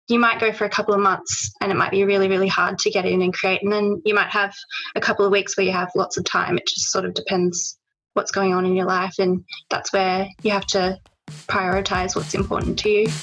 you might go for a couple of months and it might be really, really hard to get in and create. And then you might have a couple of weeks where you have lots of time. It just sort of depends what's going on in your life. And that's where you have to prioritize what's important to you.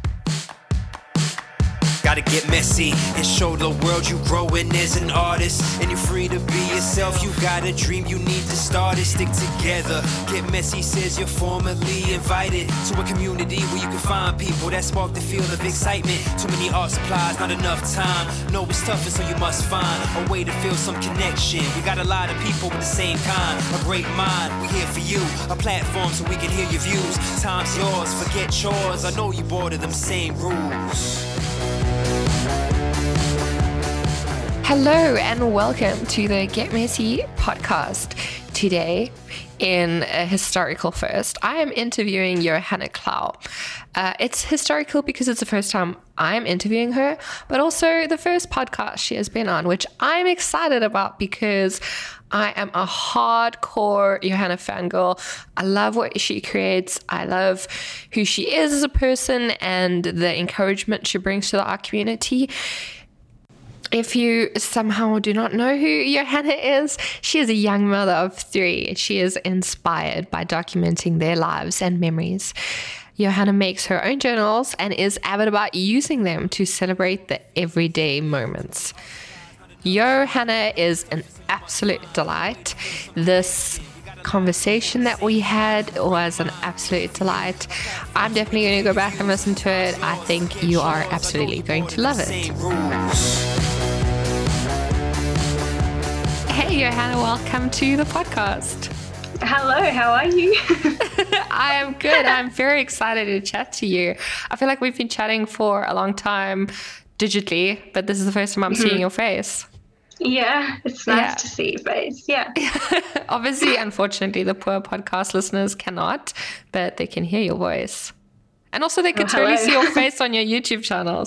Gotta get messy and show the world you growing as an artist. And you're free to be yourself. You got a dream, you need to start it. Stick together. Get Messy says you're formally invited to a community where you can find people that spark the field of excitement. Too many art supplies, not enough time. No, it's tough, and so you must find a way to feel some connection. We got a lot of people with the same kind, a great mind. We here for you, a platform so we can hear your views. Time's yours, forget chores. I know you bored of them same rules. Hello and welcome to the Get Messy podcast. Today, in a historical first, I am interviewing Johanna Clow. It's historical because it's the first time I'm interviewing her, but also the first podcast she has been on, which I'm excited about because I am a hardcore Johanna fangirl. I love what she creates. I love who she is as a person and the encouragement she brings to the art community. If you somehow do not know who Johanna is, she is a young mother of 3. She is inspired by documenting their lives and memories. Johanna makes her own journals and is avid about using them to celebrate the everyday moments. Johanna is an absolute delight. This conversation that we had was an absolute delight. I'm definitely going to go back and listen to it. I think you are absolutely going to love it. Hey Johanna, welcome to the podcast. Hello, how are you? I am good. I'm very excited to chat to you. I feel like we've been chatting for a long time digitally, but this is the first time I'm seeing your face. Yeah, it's nice to see your face. Yeah. Obviously, unfortunately, the poor podcast listeners cannot, but they can hear your voice. And also they can totally see your face on your YouTube channel.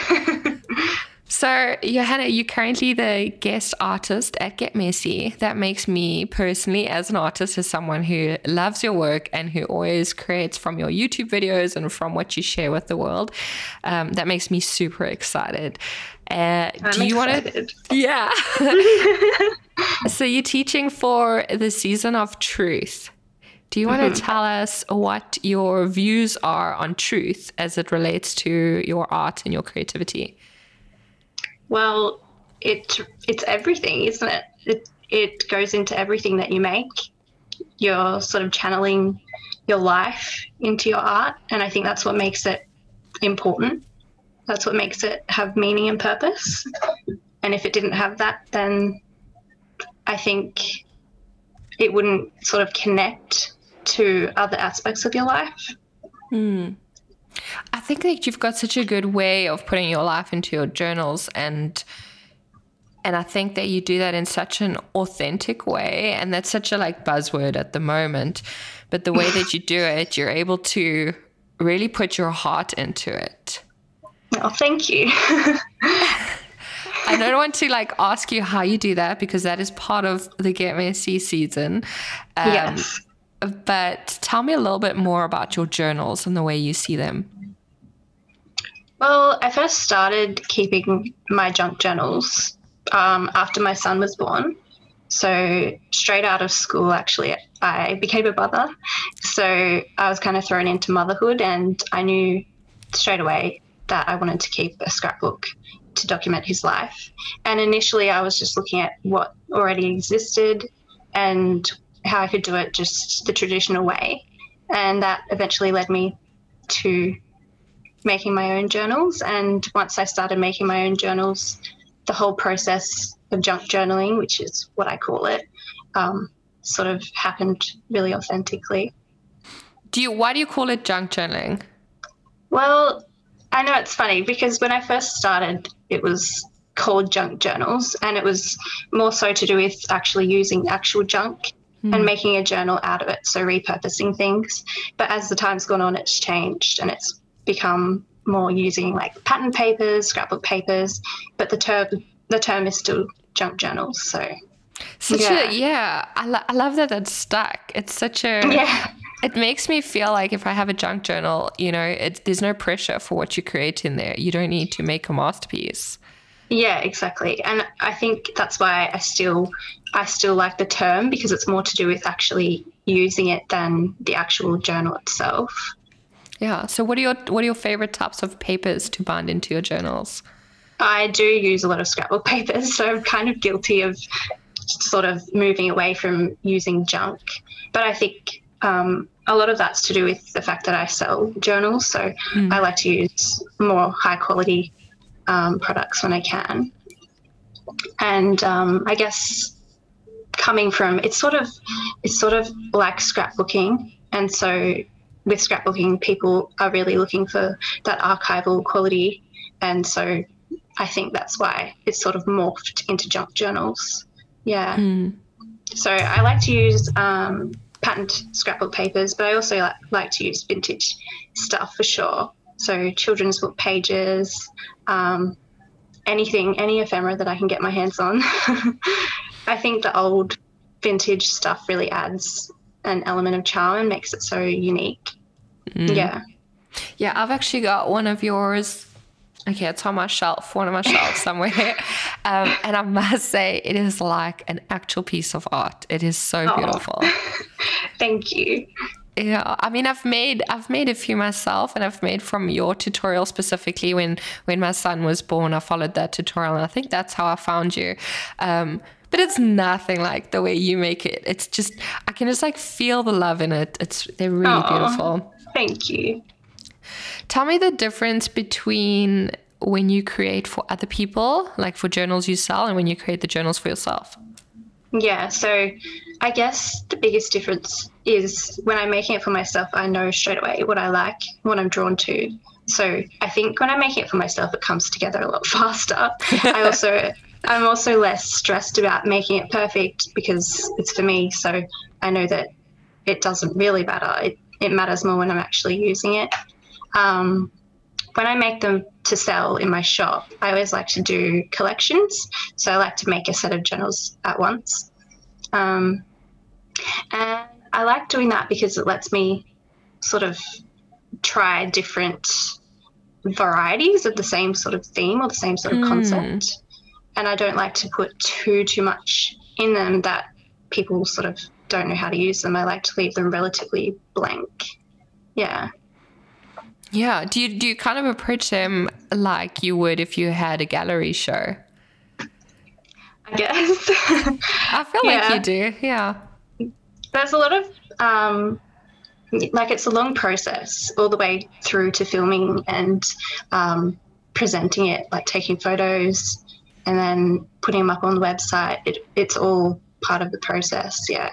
So, Johanna, you're currently the guest artist at Get Messy. That makes me personally, as an artist, as someone who loves your work and who always creates from your YouTube videos and from what you share with the world, that makes me super excited. Do you want to? Yeah. So you're teaching for the season of truth. Do you want to tell us what your views are on truth as it relates to your art and your creativity? Well, it's everything, isn't it? It goes into everything that you make. You're sort of channeling your life into your art, and I think that's what makes it important. That's what makes it have meaning and purpose. And if it didn't have that, then I think it wouldn't sort of connect to other aspects of your life. I think that you've got such a good way of putting your life into your journals, and I think that you do that in such an authentic way, and that's such a buzzword at the moment. But the way that you do it, you're able to really put your heart into it. Oh, thank you. I don't want to ask you how you do that because that is part of the Get Messy season. Yes. But tell me a little bit more about your journals and the way you see them. Well, I first started keeping my junk journals after my son was born. So straight out of school, actually, I became a mother. So I was kind of thrown into motherhood, and I knew straight away that I wanted to keep a scrapbook to document his life. And initially I was just looking at what already existed and how I could do it just the traditional way. And that eventually led me to making my own journals. And once I started making my own journals, the whole process of junk journaling, which is what I call it, sort of happened really authentically. Why do you call it junk journaling? Well, I know it's funny because when I first started, it was called junk journals, and it was more so to do with actually using actual junk and making a journal out of it, so repurposing things. But as the time's gone on, it's changed and it's become more using pattern papers, scrapbook papers, but the term is still junk journals. So I love that that's stuck. It's such a It makes me feel like if I have a junk journal, there's no pressure for what you create in there. You don't need to make a masterpiece. Yeah, exactly. And I think that's why I still like the term, because it's more to do with actually using it than the actual journal itself. Yeah. So what are your favorite types of papers to bind into your journals? I do use a lot of scrapbook papers, so I'm kind of guilty of sort of moving away from using junk. But I think a lot of that's to do with the fact that I sell journals, so I like to use more high quality products when I can. And I guess coming from it's sort of like scrapbooking, and so with scrapbooking, people are really looking for that archival quality, and so I think that's why it's sort of morphed into junk journals. Yeah. So I like to use patent scrapbook papers, but I also like to use vintage stuff for sure. So children's book pages, any ephemera that I can get my hands on. I think the old vintage stuff really adds an element of charm and makes it so unique. Yeah. Yeah, I've actually got one of yours. Okay, it's on one of my shelves somewhere. And I must say, it is like an actual piece of art. It is so beautiful. Thank you. Yeah, I mean, I've made a few myself, and I've made from your tutorial specifically when my son was born. I followed that tutorial, and I think that's how I found you. But it's nothing like the way you make it. It's just, I can just like feel the love in it. They're really beautiful. Thank you. Tell me the difference between when you create for other people, like for journals you sell, and when you create the journals for yourself. Yeah, so I guess the biggest difference is when I'm making it for myself, I know straight away what I like, what I'm drawn to. So I think when I'm making it for myself, it comes together a lot faster. I'm also less stressed about making it perfect because it's for me. So I know that it doesn't really matter. It matters more when I'm actually using it. When I make them to sell in my shop, I always like to do collections. So I like to make a set of journals at once. And I like doing that because it lets me sort of try different varieties of the same sort of theme or the same sort of concept. And I don't like to put too much in them that people sort of don't know how to use them. I like to leave them relatively blank. Yeah. Yeah. Do you kind of approach them like you would if you had a gallery show? I guess. I feel like you do. Yeah. There's a lot of it's a long process all the way through to filming and presenting it, like taking photos and then putting them up on the website. It's all part of the process. Yeah.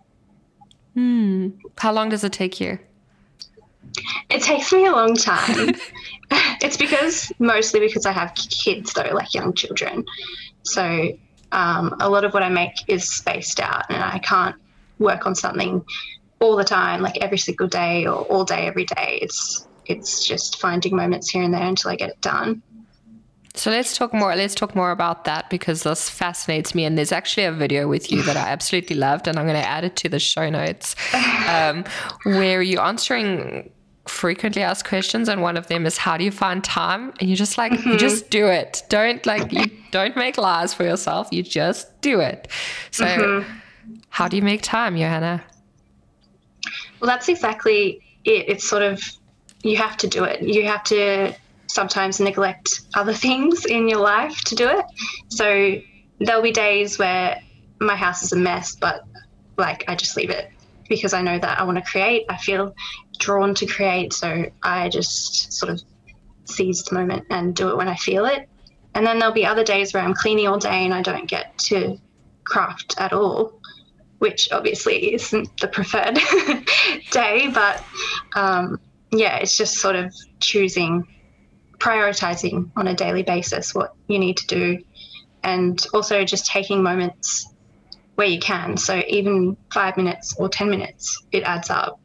How long does it take you? It takes me a long time. It's mostly because I have kids though, like young children. So a lot of what I make is spaced out, and I can't work on something all the time, like every single day or all day, every day. It's just finding moments here and there until I get it done. So let's talk more about that, because this fascinates me. And there's actually a video with you that I absolutely loved, and I'm going to add it to the show notes, where you're answering frequently asked questions, and one of them is, how do you find time? And you're just like, you just do it. You don't make lies for yourself. You just do it. So how do you make time, Johanna? Well, that's exactly it. It's sort of, you have to do it. You have to sometimes neglect other things in your life to do it. So there'll be days where my house is a mess, but like I just leave it because I know that I want to create. I feel drawn to create, so I just sort of seize the moment and do it when I feel it. And then there'll be other days where I'm cleaning all day and I don't get to craft at all, which obviously isn't the preferred day, but it's just sort of prioritizing on a daily basis what you need to do, and also just taking moments where you can. So even 5 minutes or 10 minutes, it adds up.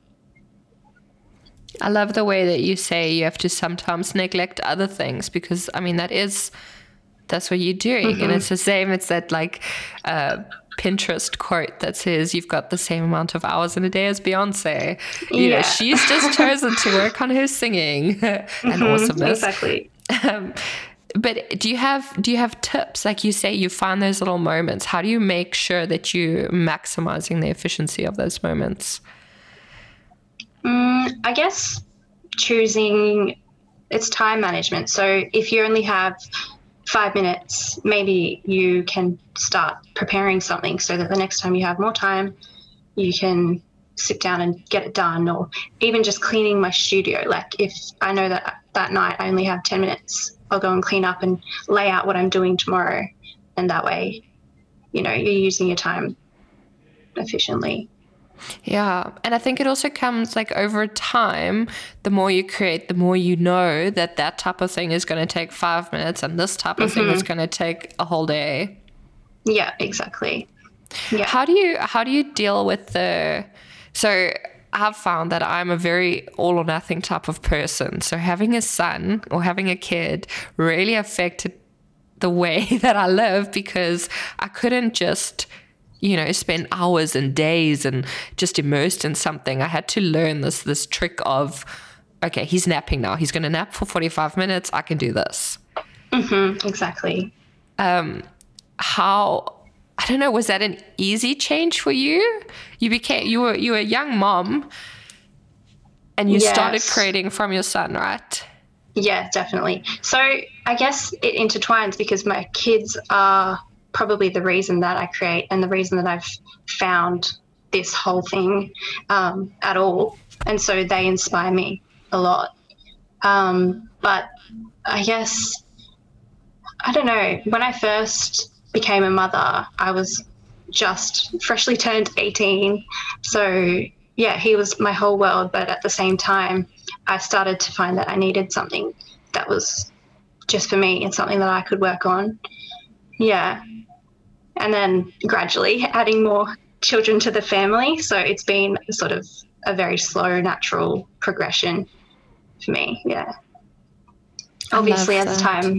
I love the way that you say you have to sometimes neglect other things, because I mean that is That's what you're doing. And it's the same. It's that like Pinterest quote that says you've got the same amount of hours in a day as Beyonce. You know, she's just chosen to work on her singing and awesomeness. Exactly. But do you have tips? Like you say, you find those little moments. How do you make sure that you're maximizing the efficiency of those moments? I guess choosing, it's time management. So if you only have 5 minutes, maybe you can start preparing something so that the next time you have more time, you can sit down and get it done. Or even just cleaning my studio. Like if I know that night I only have 10 minutes, I'll go and clean up and lay out what I'm doing tomorrow. And that way, you know, you're using your time efficiently. Yeah. And I think it also comes like over time, the more you create, the more you know that type of thing is going to take 5 minutes and this type of thing is going to take a whole day. Yeah, exactly. Yeah. How do you deal with so I've found that I'm a very all or nothing type of person. So having a son or having a kid really affected the way that I live, because I couldn't just, you know, spend hours and days and just immersed in something. I had to learn this trick of, okay, he's napping now. He's going to nap for 45 minutes. I can do this. Exactly. I don't know, was that an easy change for you? You were a young mom and you started creating from your son, right? Yeah, definitely. So I guess it intertwines because my kids are probably the reason that I create and the reason that I've found this whole thing at all. And so they inspire me a lot. But I guess, I don't know, when I first became a mother, I was just freshly turned 18. So yeah, he was my whole world. But at the same time, I started to find that I needed something that was just for me and something that I could work on. Yeah. And then gradually adding more children to the family. So it's been sort of a very slow, natural progression for me. Yeah. Obviously, as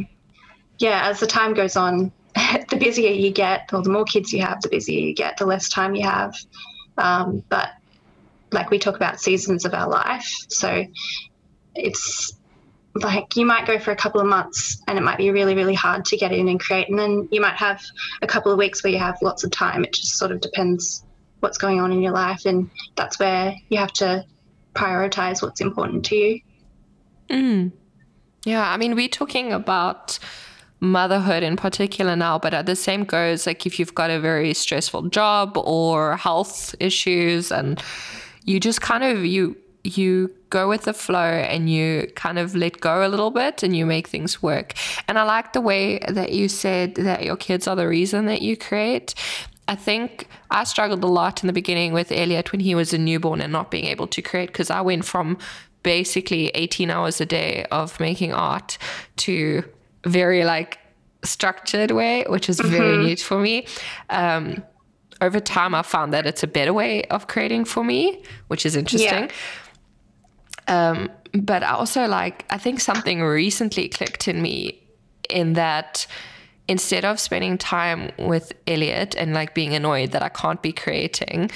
the time goes on, the busier you get, or the more kids you have, the busier you get, the less time you have. But like we talk about seasons of our life. So it's like you might go for a couple of months and it might be really, really hard to get in and create. And then you might have a couple of weeks where you have lots of time. It just sort of depends what's going on in your life. And that's where you have to prioritize what's important to you. Yeah, I mean, we're talking about motherhood in particular now, but the same goes like if you've got a very stressful job or health issues, and you just kind of you go with the flow and you kind of let go a little bit and you make things work. And I like the way that you said that your kids are the reason that you create. I think I struggled a lot in the beginning with Elliot when he was a newborn and not being able to create, because I went from basically 18 hours a day of making art to very like structured way, which is very new for me. Over time, I found that it's a better way of creating for me, which is interesting. But I also I think something recently clicked in me in that instead of spending time with Elliot and like being annoyed that I can't be creating,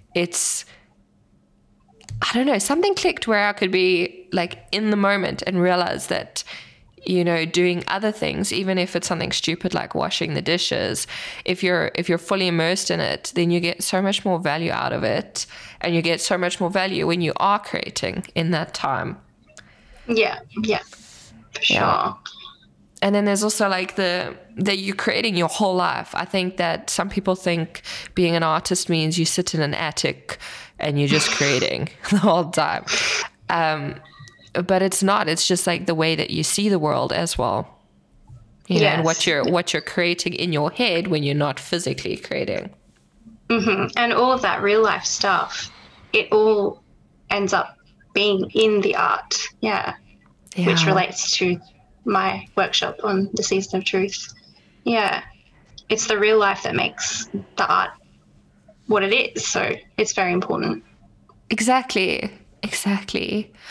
I don't know, something clicked where I could be like in the moment and realize that, you know, doing other things, even if it's something stupid like washing the dishes, if you're fully immersed in it, then you get so much more value out of it, and you get so much more value when you are creating in that time. Yeah, for sure. Yeah. And then there's also like that you're creating your whole life. I think that some people think being an artist means you sit in an attic and you're just creating the whole time. But it's not. It's just like the way that you see the world as well. You know, and what you're creating in your head when you're not physically creating. And all of that real life stuff, it all ends up being in the art. Yeah. Which relates to my workshop on the Season of Truth. Yeah. It's the real life that makes the art what it is. So it's very important. Exactly.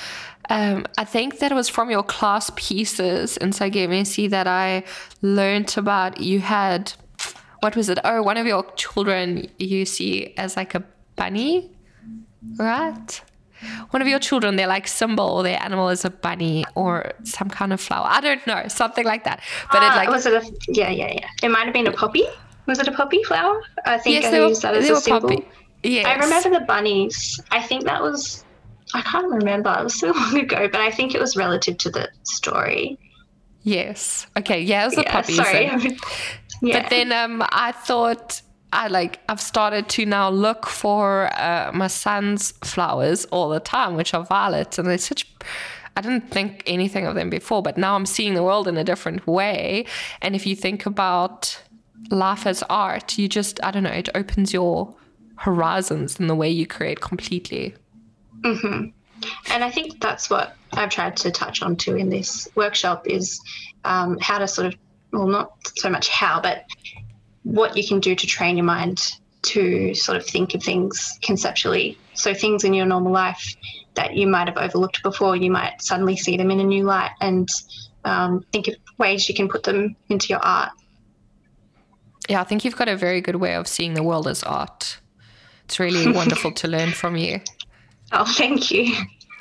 I think that it was from your class pieces in So Get Messy that I learned about. You had, what was it? Oh, one of your children you see as like a bunny, right? One of your children, their like symbol, their animal is a bunny or some kind of flower. I don't know, something like that. But it like, was it yeah. It might have been a poppy. Was it a poppy flower? I think yes, I used that as a symbol. Poppy. Yes. I remember the bunnies. I think that was, I can't remember. It was so long ago, but I think it was relative to the story. Yes. Okay. Yeah, it was the puppies. Sorry. Yeah. But then I thought I've started to now look for my son's flowers all the time, which are violets, and they're I didn't think anything of them before, but now I'm seeing the world in a different way. And if you think about life as art, you just, I don't know, it opens your horizons in the way you create completely. Mm-hmm. And I think that's what I've tried to touch on too in this workshop is how to sort of, well, not so much how, but what you can do to train your mind to sort of think of things conceptually. So things in your normal life that you might have overlooked before, you might suddenly see them in a new light and think of ways you can put them into your art. Yeah, I think you've got a very good way of seeing the world as art. It's really wonderful to learn from you. Oh, thank you.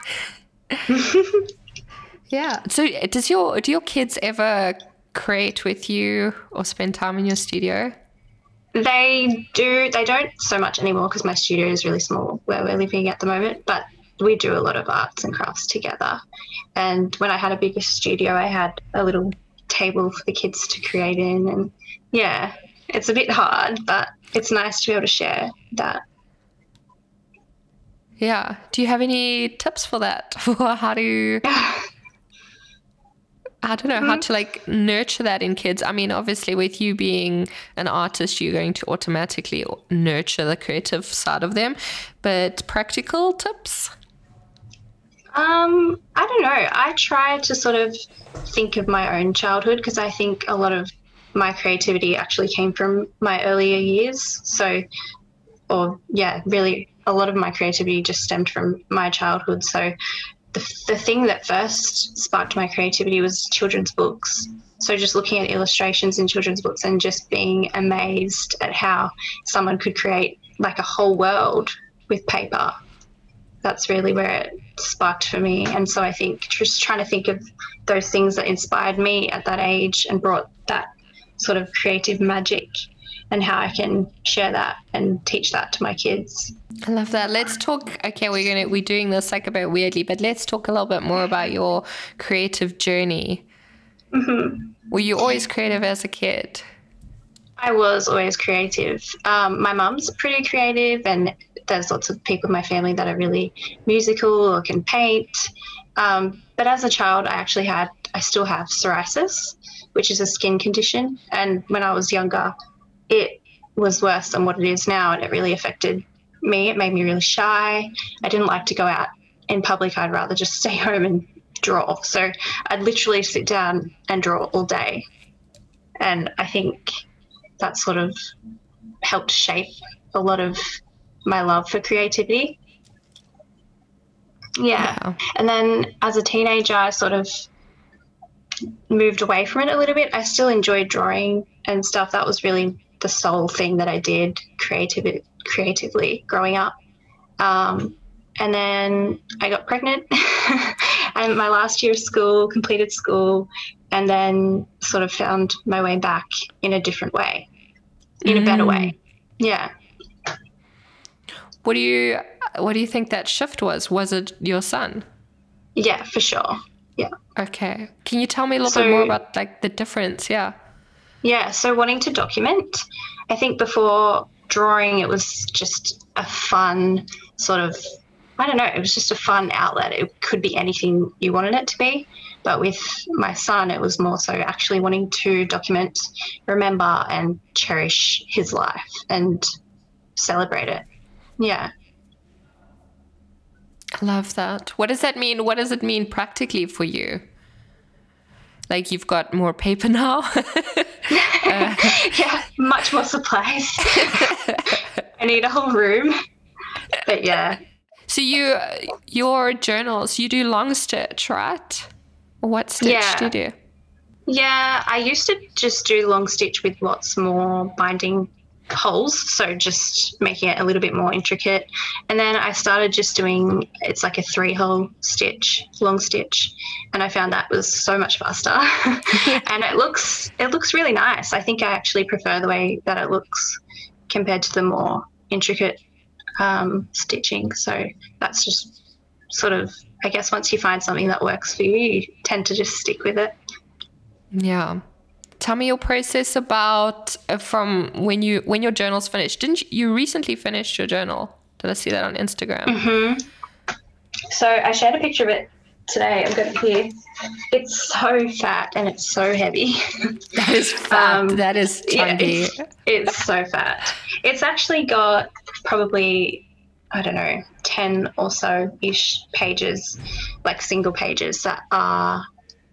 Yeah. So do your kids ever create with you or spend time in your studio? They do. They don't so much anymore because my studio is really small where we're living at the moment, but we do a lot of arts and crafts together. And when I had a bigger studio, I had a little table for the kids to create in. And yeah, it's a bit hard, but it's nice to be able to share that. Yeah. Do you have any tips for that? For how to, I don't know, how to like nurture that in kids? I mean, obviously with you being an artist, you're going to automatically nurture the creative side of them, but practical tips? I don't know. I try to sort of think of my own childhood because I think a lot of my creativity actually came from my earlier years. So, really a lot of my creativity just stemmed from my childhood. So the thing that first sparked my creativity was children's books. So just looking at illustrations in children's books and just being amazed at how someone could create like a whole world with paper. That's really where it sparked for me. And so I think just trying to think of those things that inspired me at that age and brought that sort of creative magic and how I can share that and teach that to my kids. I love that. Let's talk. Okay, we're doing this like a bit weirdly, but let's talk a little bit more about your creative journey. Mm-hmm. Were you always creative as a kid? I was always creative. My mum's pretty creative, and there's lots of people in my family that are really musical or can paint. But as a child, I still have psoriasis, which is a skin condition. And when I was younger, it was worse than what it is now, and it really affected me. It made me really shy. I didn't like to go out in public. I'd rather just stay home and draw. So I'd literally sit down and draw all day. And I think that sort of helped shape a lot of my love for creativity. Yeah. Wow. And then as a teenager, I sort of moved away from it a little bit. I still enjoyed drawing and stuff. That was really the sole thing that I did creatively growing up. And then I got pregnant and my last year of school, completed school, and then sort of found my way back in a different way, in a better way. Yeah. What do you think that shift was? Was it your son? Yeah, for sure. Yeah. Okay. Can you tell me a little bit more about like the difference? Yeah. Yeah. So wanting to document, I think before drawing, it was just a fun sort of, I don't know, it was just a fun outlet. It could be anything you wanted it to be. But with my son, it was more so actually wanting to document, remember and cherish his life and celebrate it. Yeah. I love that. What does that mean? What does it mean practically for you? Like you've got more paper now? Yeah, much more supplies. I need a whole room. But yeah. So your journals, you do long stitch, right? What stitch do you do? Yeah, I used to just do long stitch with lots more binding holes, so just making it a little bit more intricate. And then I started just doing, it's like a 3-hole stitch, long stitch, and I found that was so much faster. And it looks really nice. I think I actually prefer the way that it looks compared to the more intricate stitching. So that's just sort of, I guess, once you find something that works for you, you tend to just stick with it. Yeah. Tell me your process about from when your journal's finished. Didn't you recently finished your journal? Did I see that on Instagram? Mm-hmm. So I shared a picture of it today. I've got it here. It's so fat and it's so heavy. That is fat. That is chunky. Yeah, it's so fat. It's actually got probably, I don't know, 10 or so-ish pages, like single pages that are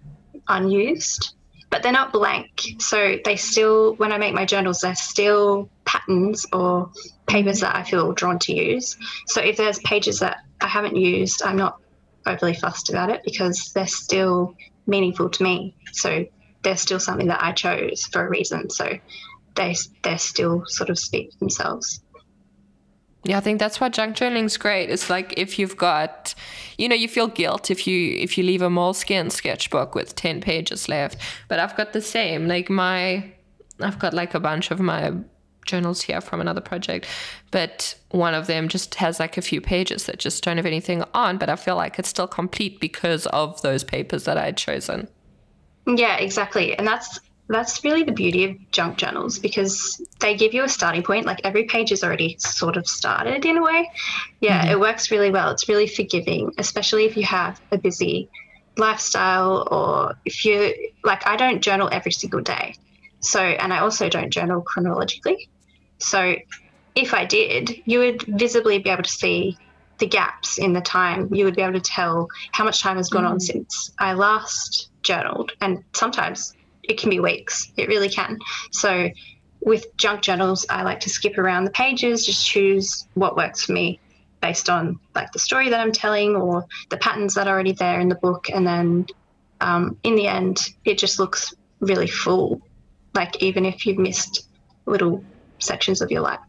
unused. But they're not blank. So they still, when I make my journals, they're still patterns or papers that I feel drawn to use. So if there's pages that I haven't used, I'm not overly fussed about it because they're still meaningful to me. So they're still something that I chose for a reason. So they're still sort of speak for themselves. Yeah, I think that's why junk journaling's great. It's like if you've got, you feel guilt if you leave a Moleskine sketchbook with 10 pages left. But I've got the same. Like I've got like a bunch of my journals here from another project, but one of them just has like a few pages that just don't have anything on. But I feel like it's still complete because of those papers that I had chosen. Yeah, exactly. And that's really the beauty of junk journals because they give you a starting point. Like every page is already sort of started in a way. Yeah, It works really well. It's really forgiving, especially if you have a busy lifestyle or if you, like I don't journal every single day. So, and I also don't journal chronologically. So if I did, you would visibly be able to see the gaps in the time. You would be able to tell how much time has gone on since I last journaled. And sometimes it can be weeks. It really can. So with junk journals, I like to skip around the pages, just choose what works for me based on like the story that I'm telling or the patterns that are already there in the book. And then in the end, it just looks really full, like even if you've missed little sections of your life.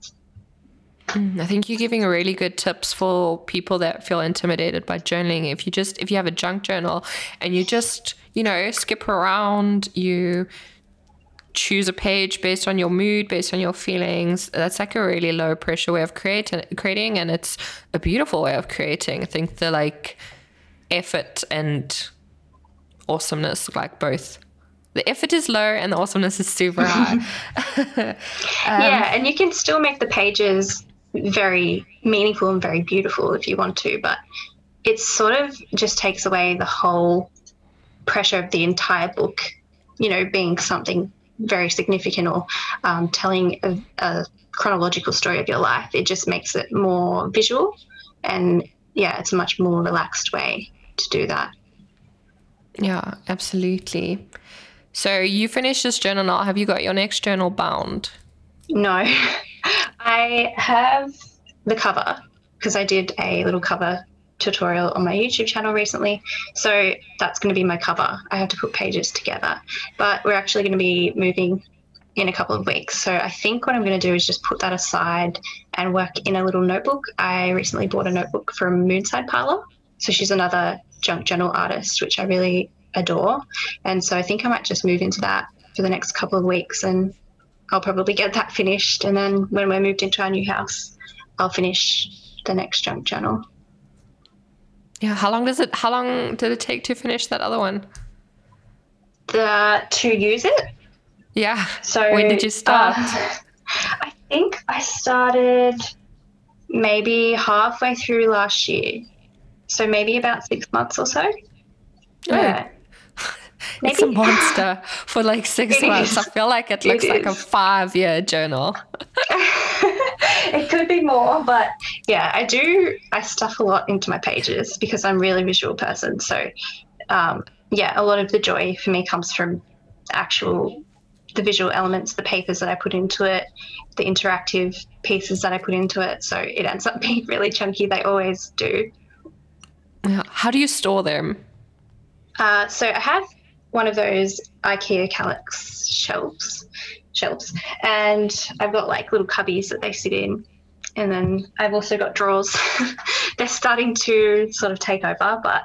I think you're giving really good tips for people that feel intimidated by journaling. If you have a junk journal and you just, skip around, you choose a page based on your mood, based on your feelings, that's like a really low pressure way of creating, and it's a beautiful way of creating. I think the like effort and awesomeness, like both. The effort is low and the awesomeness is super high. Yeah, and you can still make the pages very meaningful and very beautiful if you want to, but it sort of just takes away the whole pressure of the entire book, being something very significant or telling a chronological story of your life. It just makes it more visual and, yeah, it's a much more relaxed way to do that. Yeah, absolutely. So you finished this journal now. Have you got your next journal bound? No. I have the cover because I did a little cover tutorial on my YouTube channel recently. So that's going to be my cover. I have to put pages together, but we're actually going to be moving in a couple of weeks. So I think what I'm going to do is just put that aside and work in a little notebook. I recently bought a notebook from Moonside Parlor. So she's another junk journal artist, which I really adore. And so I think I might just move into that for the next couple of weeks and I'll probably get that finished. And then when we're moved into our new house, I'll finish the next junk journal. Yeah. How long did it take to finish that other one? To use it? Yeah. So when did you start? I think I started maybe halfway through last year. So maybe about 6 months or so. Yeah. Maybe. It's a monster for like 6 months. I feel like it looks like a 5-year journal. It could be more, but yeah, I stuff a lot into my pages because I'm a really visual person. So yeah, a lot of the joy for me comes from actual the visual elements, the papers that I put into it, the interactive pieces that I put into it. So it ends up being really chunky. They always do. Yeah. How do you store them? So I have one of those IKEA Kallax shelves, and I've got like little cubbies that they sit in. And then I've also got drawers. They're starting to sort of take over, but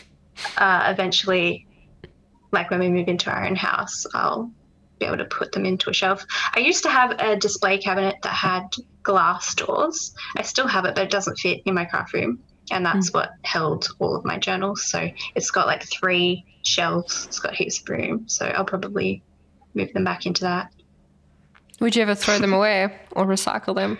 eventually, like when we move into our own house, I'll be able to put them into a shelf. I used to have a display cabinet that had glass doors. I still have it, but it doesn't fit in my craft room. And that's what held all of my journals. So it's got like 3 shelves. It's got heaps of room. So I'll probably move them back into that. Would you ever throw them away or recycle them?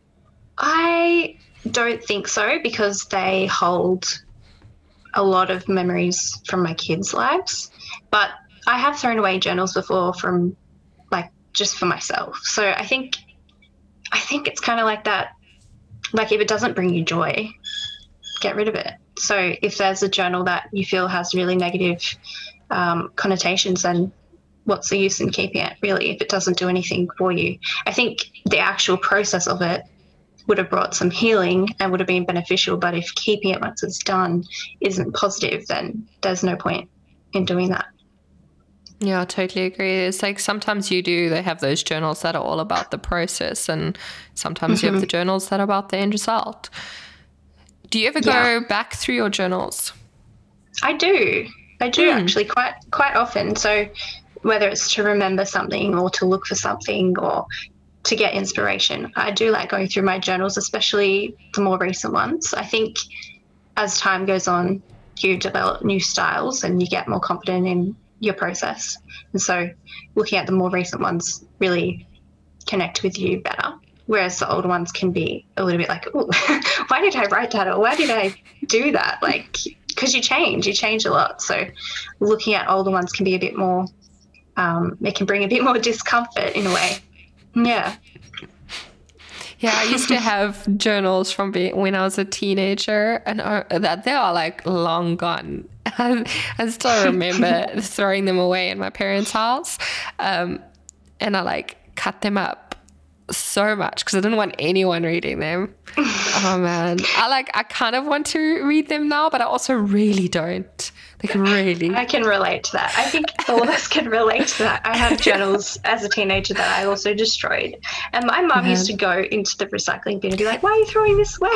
I don't think so, because they hold a lot of memories from my kids' lives. But I have thrown away journals before from like just for myself. So I think it's kind of like that. Like if it doesn't bring you joy, get rid of it. So if there's a journal that you feel has really negative connotations, then what's the use in keeping it, really, if it doesn't do anything for you? I think the actual process of it would have brought some healing and would have been beneficial, but if keeping it once it's done isn't positive, then there's no point in doing that. Yeah, I totally agree. It's like sometimes they have those journals that are all about the process, and sometimes you have the journals that are about the end result. Do you ever go back through your journals? I do actually quite often. So whether it's to remember something or to look for something or to get inspiration, I do like going through my journals, especially the more recent ones. I think as time goes on, you develop new styles and you get more confident in your process. And so looking at the more recent ones really connect with you better. Whereas the older ones can be a little bit like, oh, why did I write that? Or why did I do that? Like, because you change a lot. So looking at older ones can be a bit more, it can bring a bit more discomfort in a way. Yeah. Yeah, I used to have journals from when I was a teenager, and that they are like long gone. I still remember throwing them away in my parents' house, and I like cut them up so much because I didn't want anyone reading them. Oh man, I kind of want to read them now, but I also really don't. Like really, I can relate to that. I think all of us can relate to that. I have journals as a teenager that I also destroyed, and my mum used to go into the recycling bin and be like, "Why are you throwing this away?"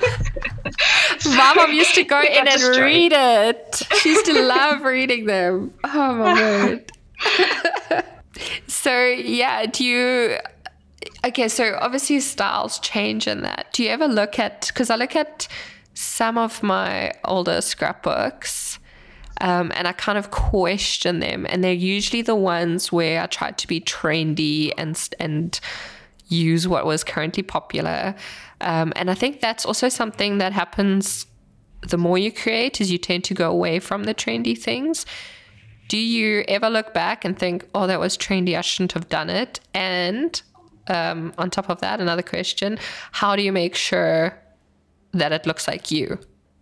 My mum used to go in and read it. She used to love reading them. Oh my word. So yeah, okay, so obviously styles change in that. Do you ever look at, because I look at some of my older scrapbooks and I kind of question them, and they're usually the ones where I tried to be trendy and use what was currently popular. And I think that's also something that happens the more you create, is you tend to go away from the trendy things. Do you ever look back and think, oh, that was trendy, I shouldn't have done it? And on top of that, another question, how do you make sure that it looks like you?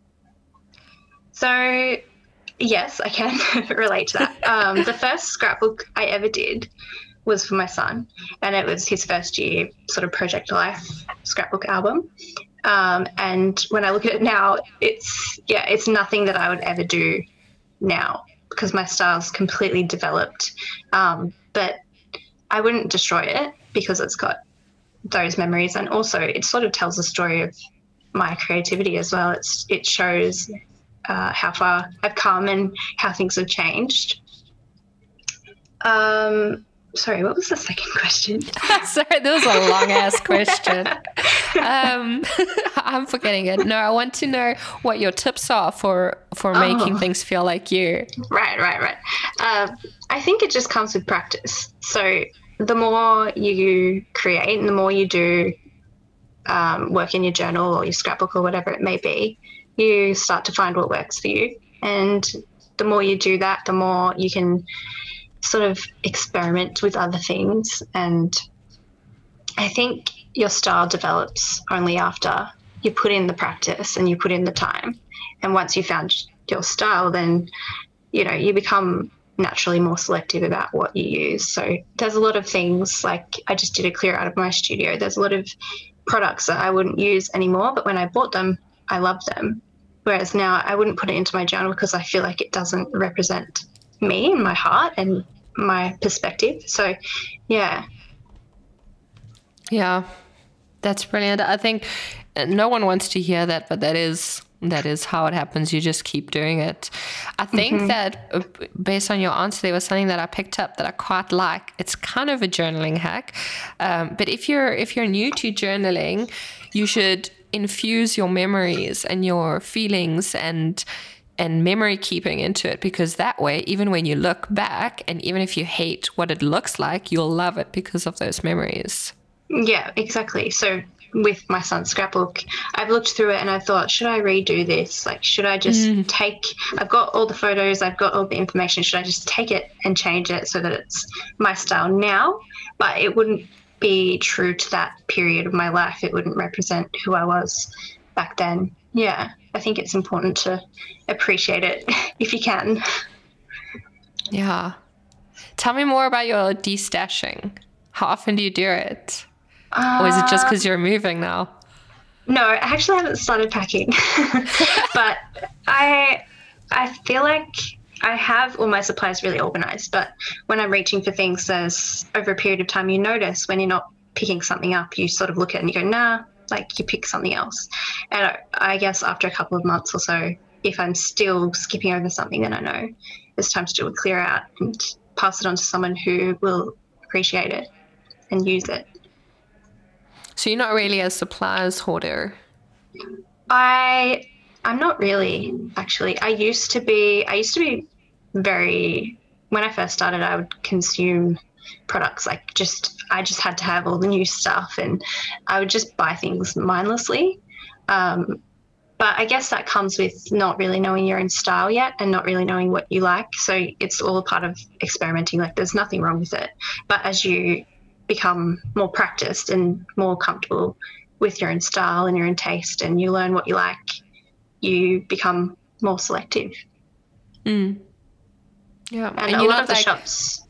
So, yes, I can relate to that. The first scrapbook I ever did was for my son, and it was his first year sort of Project Life scrapbook album. And when I look at it now, it's nothing that I would ever do now because my style's completely developed. But I wouldn't destroy it because it's got those memories, and also it sort of tells the story of my creativity as well. It shows how far I've come and how things have changed. Sorry, what was the second question? Sorry, that was a long ass question. I'm forgetting it. No, I want to know what your tips are for making things feel like you. Right. I think it just comes with practice. So the more you create and the more you do work in your journal or your scrapbook or whatever it may be, you start to find what works for you. And the more you do that, the more you can sort of experiment with other things. And I think your style develops only after you put in the practice and you put in the time. And once you found your style, then, you know, you become naturally more selective about what you use. So there's a lot of things, like I just did a clear out of my studio. There's a lot of products that I wouldn't use anymore, but when I bought them, I loved them. Whereas now I wouldn't put it into my journal because I feel like it doesn't represent me and my heart and my perspective. So, yeah. Yeah, that's brilliant. I think no one wants to hear that, but that is how it happens. You just keep doing it. I think that based on your answer, there was something that I picked up that I quite like. It's kind of a journaling hack. But if you're new to journaling, you should infuse your memories and your feelings and memory keeping into it, because that way, even when you look back and even if you hate what it looks like, you'll love it because of those memories. Yeah, exactly. So with my son's scrapbook, I've looked through it and I thought, should I redo this? Like, should I just I've got all the photos, I've got all the information, should I just take it and change it so that it's my style now? But it wouldn't be true to that period of my life. It wouldn't represent who I was back then. Yeah, I think it's important to appreciate it if you can. Yeah. Tell me more about your destashing. How often do you do it? Or is it just because you're moving now? No, I actually haven't started packing. But I feel like I have all my supplies really organized. But when I'm reaching for things, there's over a period of time you notice when you're not picking something up, you sort of look at it and you go, nah, like you pick something else. And I guess after a couple of months or so, if I'm still skipping over something, then I know it's time to do a clear out and pass it on to someone who will appreciate it and use it. So you're not really a supplies hoarder? I'm not really, actually. I used to be very, when I first started, I would consume products, like I just had to have all the new stuff and I would just buy things mindlessly. But I guess that comes with not really knowing your own style yet and not really knowing what you like. So it's all a part of experimenting. Like there's nothing wrong with it. But as you become more practiced and more comfortable with your own style and your own taste and you learn what you like, you become more selective. Yeah. And a lot of the shops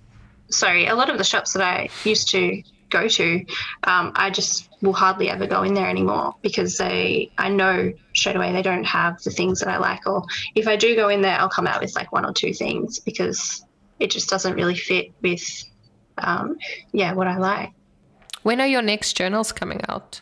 that I used to go to, I just will hardly ever go in there anymore because I know straight away they don't have the things that I like, or if I do go in there, I'll come out with like one or two things because it just doesn't really fit with what I like. When are your next journals coming out?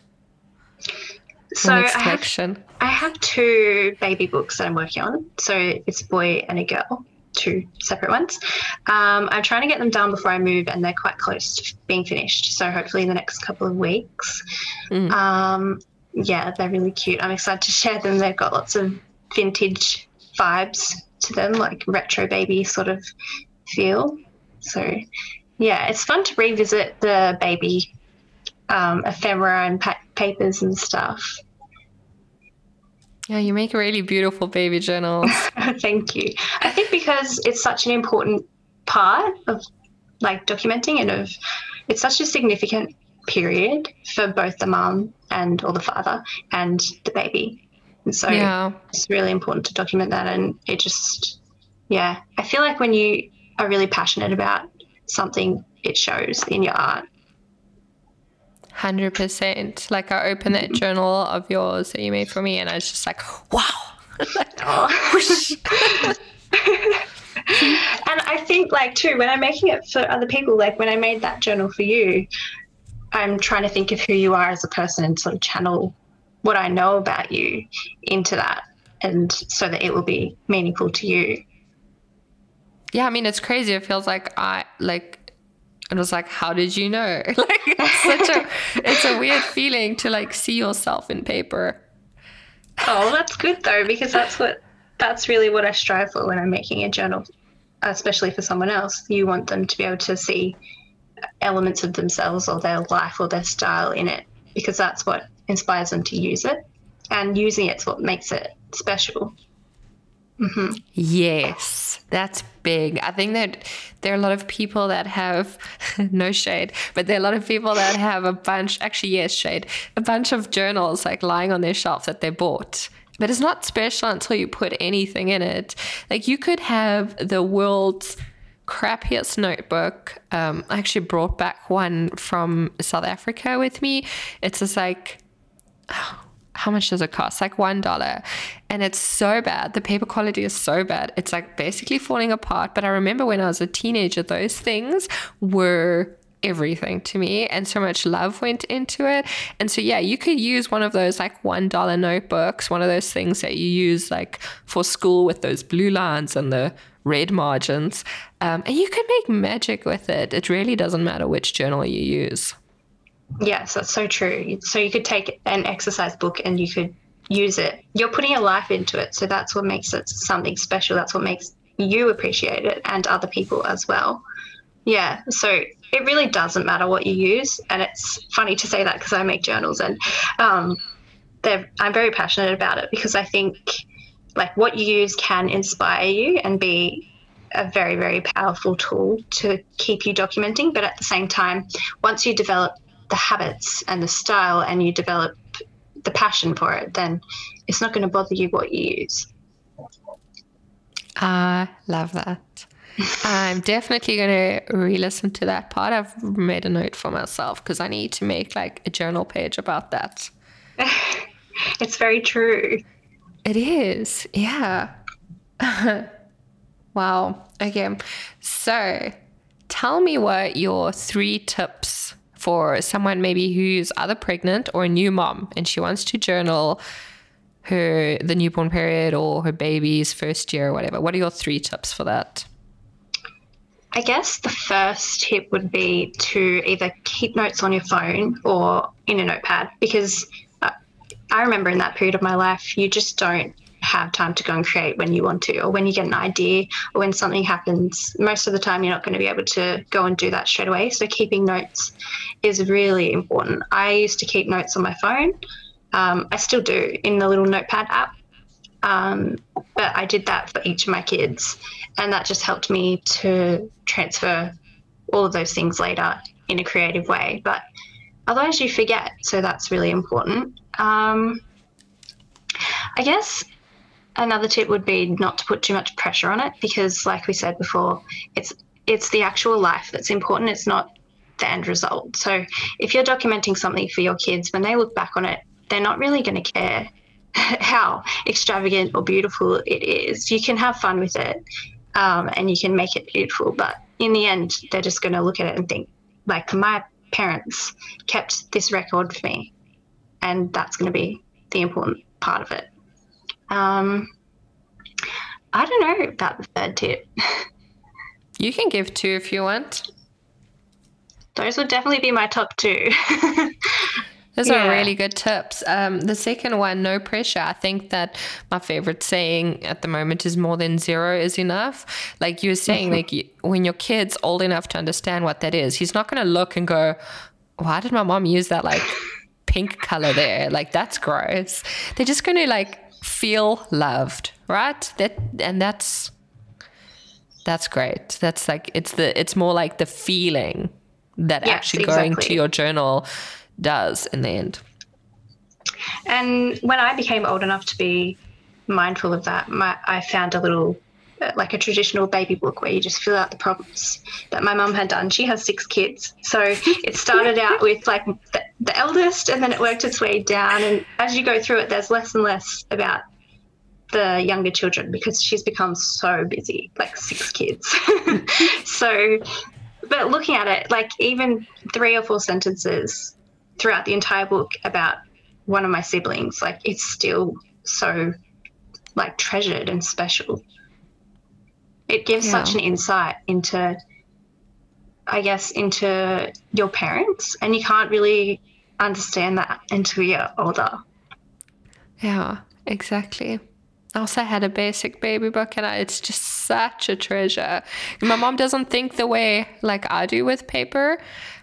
So I have two baby books that I'm working on. So it's a boy and a girl, two separate ones. I'm trying to get them done before I move and they're quite close to being finished. So hopefully in the next couple of weeks. Yeah, they're really cute. I'm excited to share them. They've got lots of vintage vibes to them, like retro baby sort of feel. So yeah, it's fun to revisit the baby ephemera and papers and stuff. Yeah, you make really beautiful baby journals. Thank you. I think because it's such an important part of like documenting and it's such a significant period for both the mum and or the father and the baby. And so it's really important to document that, and it just, I feel like when you are really passionate about something, it shows in your art. 100%. Like I opened that journal of yours that you made for me and I was just like, wow. And I think like too, when I'm making it for other people, like when I made that journal for you, I'm trying to think of who you are as a person and sort of channel what I know about you into that, and so that it will be meaningful to you. Yeah, I mean, it's crazy. It feels like it was like, how did you know? Like, it's a weird feeling to like see yourself in paper. Oh, that's good though, because that's really what I strive for when I'm making a journal, especially for someone else. You want them to be able to see elements of themselves or their life or their style in it, because that's what inspires them to use it, and using it's what makes it special. Mm-hmm. Yes, that's big. I think that there are a lot of people that have, no shade, but there are a lot of people that have a bunch of journals like lying on their shelf that they bought. But it's not special until you put anything in it. Like you could have the world's crappiest notebook. I actually brought back one from South Africa with me. It's just like, how much does it cost? Like $1. And it's so bad. The paper quality is so bad. It's like basically falling apart. But I remember when I was a teenager, those things were everything to me, and so much love went into it. And so yeah, you could use one of those like $1 notebooks, one of those things that you use like for school with those blue lines and the red margins, and you could make magic with it. It really doesn't matter which journal you use. Yes, that's so true. So you could take an exercise book and you could use it. You're putting your life into it, so that's what makes it something special. That's what makes you appreciate it, and other people as well. Yeah, so it really doesn't matter what you use. And it's funny to say that because I make journals, and I'm very passionate about it, because I think like what you use can inspire you and be a very, very powerful tool to keep you documenting. But at the same time, once you develop the habits and the style and you develop the passion for it, then it's not going to bother you what you use. I love that. I'm definitely going to re-listen to that part. I've made a note for myself because I need to make like a journal page about that. It's very true. It is. Yeah. Wow. Okay. So tell me what your 3 tips for someone maybe who's either pregnant or a new mom and she wants to journal the newborn period or her baby's first year or whatever. What are your 3 tips for that? I guess the first tip would be to either keep notes on your phone or in a notepad, because I remember in that period of my life, you just don't have time to go and create when you want to, or when you get an idea, or when something happens. Most of the time, you're not going to be able to go and do that straight away. So keeping notes is really important. I used to keep notes on my phone. I still do in the little notepad app. But I did that for each of my kids, and that just helped me to transfer all of those things later in a creative way. But otherwise you forget, so that's really important. I guess another tip would be not to put too much pressure on it, because like we said before, it's the actual life that's important. It's not the end result. So if you're documenting something for your kids, when they look back on it, they're not really going to care how extravagant or beautiful it is. You can have fun with it, and you can make it beautiful, but in the end they're just going to look at it and think, like, my parents kept this record for me, and that's going to be the important part of it. I don't know about the third tip. You can give 2 if you want. Those would definitely be my top 2. Those are really good tips. The second one, no pressure. I think that my favorite saying at the moment is more than 0 is enough. Like you were saying, like when your kid's old enough to understand what that is, he's not going to look and go, why did my mom use that like pink color there? Like that's gross. They're just going to like feel loved, right? That's great. That's like, it's more like the feeling that actually going to your journal does in the end. And when I became old enough to be mindful of that, I found a little like a traditional baby book where you just fill out the prompts that my mum had done. She has 6 kids, so it started out with like the eldest, and then it worked its way down, and as you go through it there's less and less about the younger children because she's become so busy, like 6 kids. So but looking at it, like even 3 or 4 sentences throughout the entire book about one of my siblings, like it's still so like treasured and special. It gives such an insight into, I guess, into your parents, and you can't really understand that until you're older. Yeah, exactly. I also had a basic baby book, and it's just such a treasure. My mom doesn't think the way like I do with paper.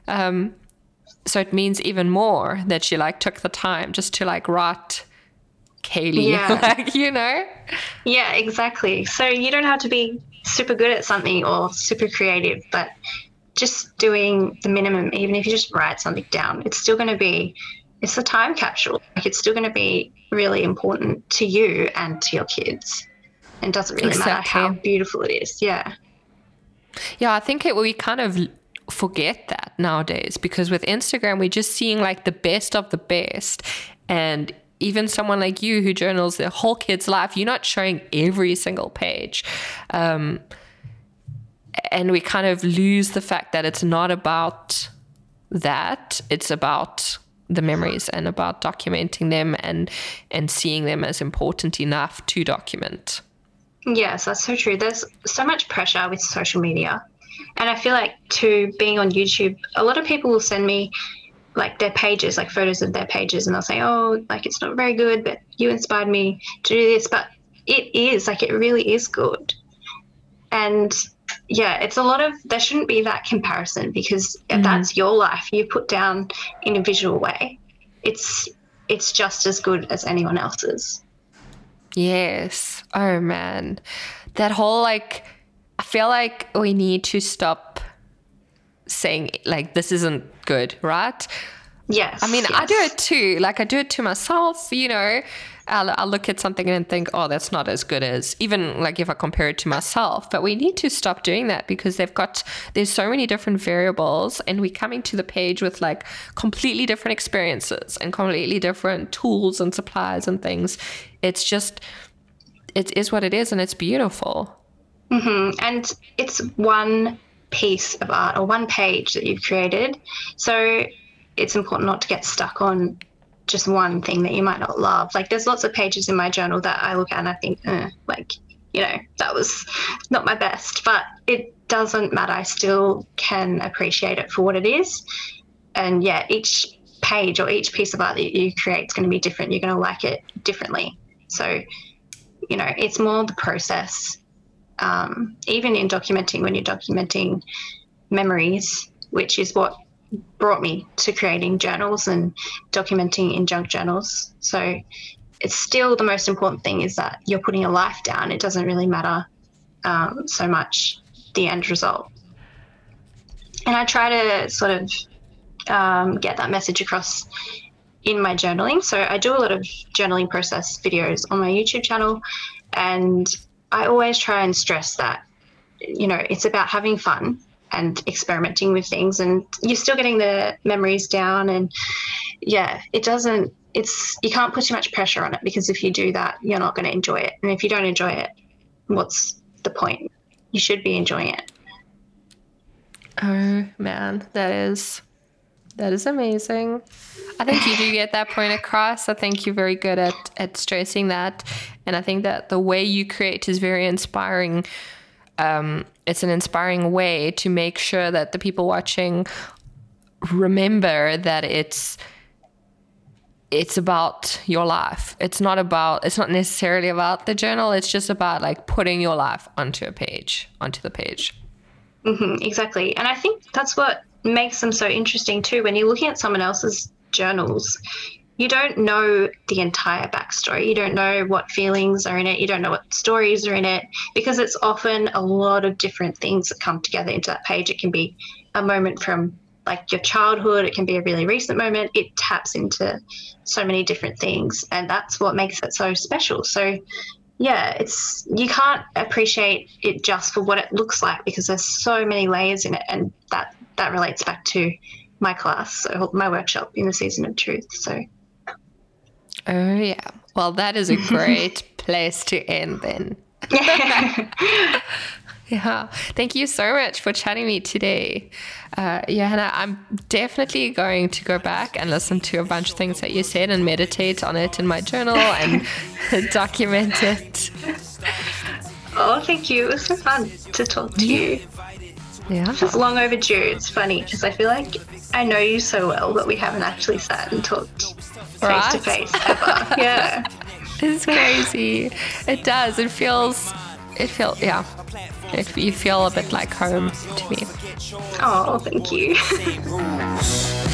So it means even more that she like took the time just to like write Kaylee, like, you know? Yeah, exactly. So you don't have to be super good at something or super creative, but just doing the minimum, even if you just write something down, it's still going to be, it's a time capsule. Like it's still going to be really important to you and to your kids. And it doesn't really matter how beautiful it is. Yeah. Yeah, I think we kind of forget that nowadays, because with Instagram, we're just seeing like the best of the best. And even someone like you who journals their whole kid's life, you're not showing every single page. And we kind of lose the fact that it's not about that. It's about the memories and about documenting them and seeing them as important enough to document. Yes, that's so true. There's so much pressure with social media. And I feel like too, being on YouTube, a lot of people will send me like their pages, like photos of their pages, and they'll say, oh, like it's not very good, but you inspired me to do this. But it is, like, it really is good. And yeah, it's a lot of, there shouldn't be that comparison, because that's your life you put down in a visual way. It's just as good as anyone else's. Yes. Oh man. That whole, like, I feel like we need to stop saying like this isn't good, right? Yes. I mean, yes. I do it too. Like, I do it to myself, you know. I'll look at something and think, oh, that's not as good as, even like if I compare it to myself. But we need to stop doing that, because there's so many different variables, and we're coming to the page with like completely different experiences and completely different tools and supplies and things. It's just, it is what it is, and it's beautiful. Mm-hmm. And it's one piece of art or one page that you've created. So it's important not to get stuck on just one thing that you might not love. Like, there's lots of pages in my journal that I look at and I think, like, you know, that was not my best, but it doesn't matter. I still can appreciate it for what it is. And yeah, each page or each piece of art that you create is going to be different. You're going to like it differently. So, you know, it's more the process. Even in documenting, when you're documenting memories, which is what brought me to creating journals and documenting in junk journals. So it's still, the most important thing is that you're putting your life down. It doesn't really matter so much the end result. And I try to sort of get that message across in my journaling. So I do a lot of journaling process videos on my YouTube channel, and I always try and stress that, you know, it's about having fun and experimenting with things, and you're still getting the memories down. And yeah, you can't put too much pressure on it, because if you do that, you're not going to enjoy it. And if you don't enjoy it, what's the point? You should be enjoying it. Oh man, that is amazing. I think you do get that point across. I think you're very good at stressing that. And I think that the way you create is very inspiring. It's an inspiring way to make sure that the people watching remember that it's about your life. It's not necessarily about the journal. It's just about like putting your life onto the page. Mm-hmm, exactly. And I think that's what makes them so interesting too. When you're looking at someone else's journals, you don't know the entire backstory. You don't know what feelings are in it. You don't know what stories are in it, because it's often a lot of different things that come together into that page. It can be a moment from like your childhood. It can be a really recent moment. It taps into so many different things, and that's what makes it so special. So yeah, you can't appreciate it just for what it looks like, because there's so many layers in it, and that relates back to my class, my workshop in the Season of Truth. So. Oh, yeah. Well, that is a great place to end then. Yeah. Thank you so much for chatting me today. Johanna, I'm definitely going to go back and listen to a bunch of things that you said and meditate on it in my journal and document it. Oh, thank you. It was so fun to talk to you. Yeah. It's long overdue. It's funny because I feel like I know you so well, but we haven't actually sat and talked face to face ever. Yeah. It's crazy. It does. You feel a bit like home to me. Oh, thank you.